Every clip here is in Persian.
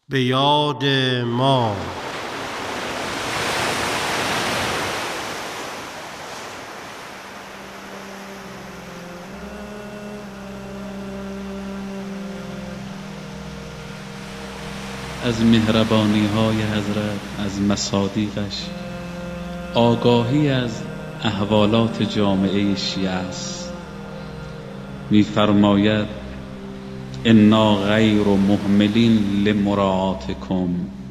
به یاد ما. از مهربانی‌های حضرت، از مصادیقش آگاهی از احوالات جامعه شیعه است. می‌فرماید انا غیر مهملین لمراعاتکم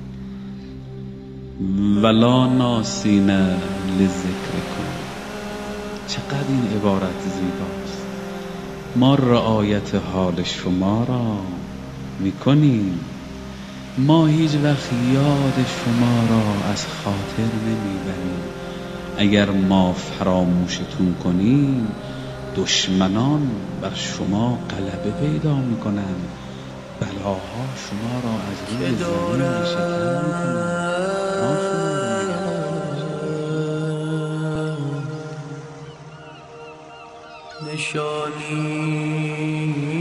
ولا ناسین لذکرکم. چقدر این عبارت زیباست. ما رعایت حال شما را می‌کنیم، ما هیچ وقت یاد شما را از خاطر نمیبریم. اگر ما فراموشتون کنیم دشمنان بر شما غلبه پیدا میکنند، بلاها شما را از روی زمین شکن میکنند، ما شما را نشانی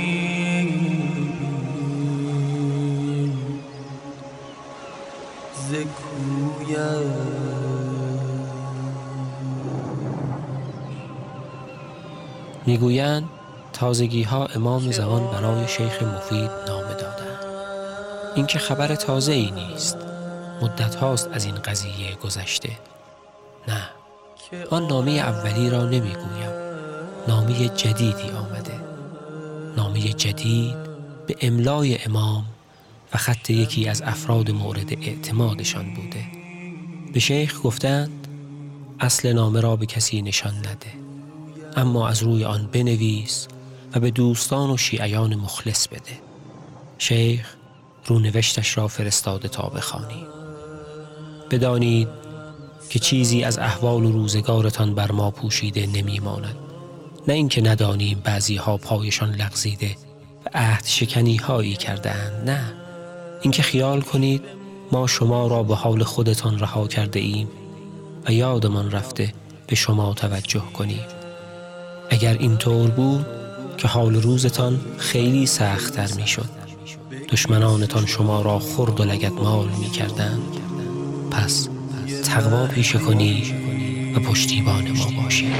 میگویند تازگی ها امام زمان برای شیخ مفید نامه دادند. این که خبر تازه ای نیست، مدت هاست از این قضیه گذشته. نه، آن نامه اولی را نمیگویم، نامه جدیدی آمده. نامه جدید به املای امام و خط یکی از افراد مورد اعتمادشان بوده. به شیخ گفتند اصل نامه را به کسی نشان نده، اما از روی آن بنویس و به دوستان و شیعیان مخلص بده. شیخ رونوشتش را فرستاده تا بخوانید. بدانید که چیزی از احوال و روزگارتان بر ما پوشیده نمیماند. نه اینکه ندانیم بعضی ها پایشان لغزیده و عهد شکنی هایی کرده‌اند، نه، اینکه خیال کنید ما شما را به حال خودتان رها کرده ایم و یادمان رفته به شما توجه کنیم. اگر اینطور بود که حال روزتان خیلی سخت‌تر می‌شد، دشمنانتان شما را خرد و لگدمال می‌کردند. پس تقوا پیشه کنید و پشتیبان ما باشید.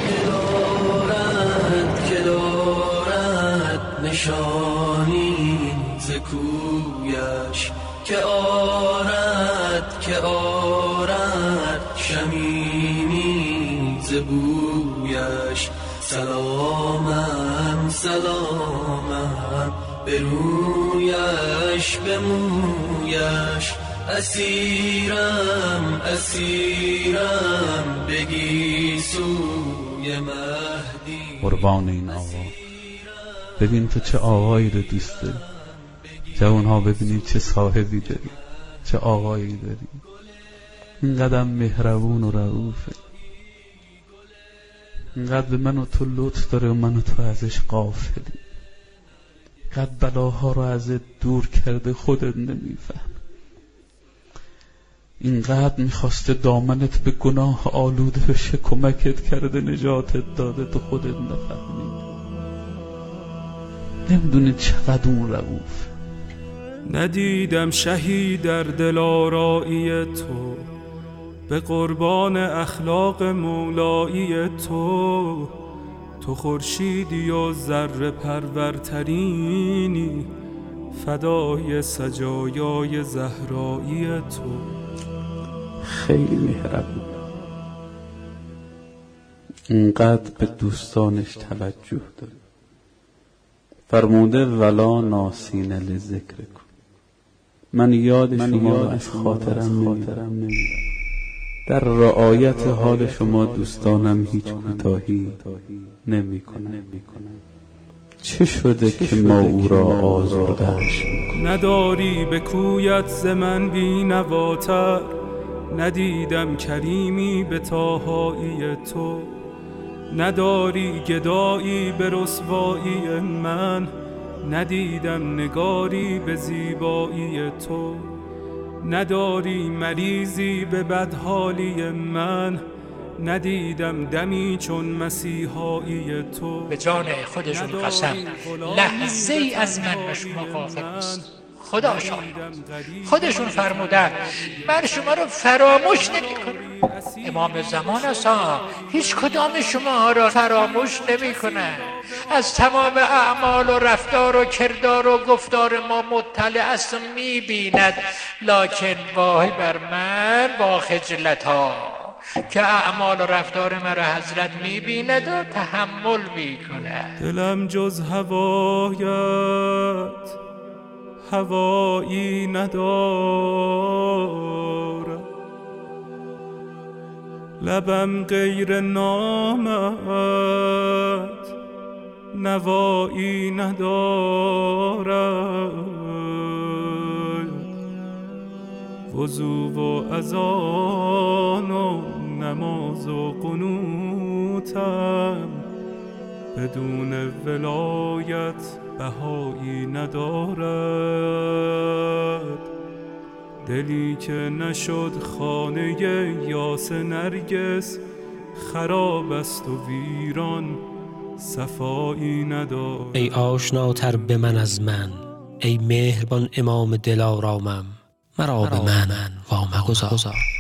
که دارد نشانی ز کویش، که آرد شمینی ز بویش. سلامم به رویش به مویش. اسیرم بگی سوی مهدی. قربان این آقا، ببین تو چه آقایی رو دوست داری. جوانها ببینید چه صاحبی داری، چه آقایی داری. اینقدر مهربون و رئوفه، اینقدر به من و تو لطف داره و من و تو ازش غافلی. اینقدر بلاها رو ازت دور کرده خودت نمیفهم. اینقدر میخواسته دامنت به گناه آلوده بشه، کمکت کرده، نجاتت داده، تو خودت نفهمیدی. نمیدونی چقدر اون رئوف. ندیدم شهید در دل آرایی تو، به قربان اخلاق مولایی تو. تو خورشیدی و ذره پرورترینی، فدای سجایای زهرایی تو. خیلی مهربون، اینقدر به دوستانش توجه داره. فرموده ولا ناسین لذکر کن، من یاد شما را از خاطرم نمیبرم. در رعایت حال شما دوستانم هیچ کوتاهی نمی کنم. چه شده که ما او را آزرده‌اش می‌کنیم؟ نداری به کویت ز من بی نواتر، ندیدم کریمی به طاهایی تو. نداری گدایی به رسوایی من، ندیدم نگاری به زیبایی تو. نداری مریضی به بدحالی من، ندیدم دمی چون مسیحایی تو. به جان خودشون قسم لحظه ای از من و شما غافل نیست. خدا شاهد، خودشون فرمودن من شما رو فراموش نمی‌کنم. امام زمان اصلا هیچ کدام شما را فراموش نمی‌کنه. از تمام اعمال و رفتار و کردار و گفتار ما مطلع است و می‌بیند، لکن وای بر من با خجلت‌ها که اعمال و رفتار مرا حضرت می‌بیند و تحمل می‌کند. دلم جز هوایت هوایی ندارد، لبم غیر نامت نوایی ندارد، وضو و اذان و نماز و قنوتم بدون ولایت بهایی ندارد. دلی که نشد خانه یاس نرگس، خراب است و ویران صفایی ندارد. ای آشناتر به من از من، ای مهربان امام دلارامم، مرا به من وامگذار.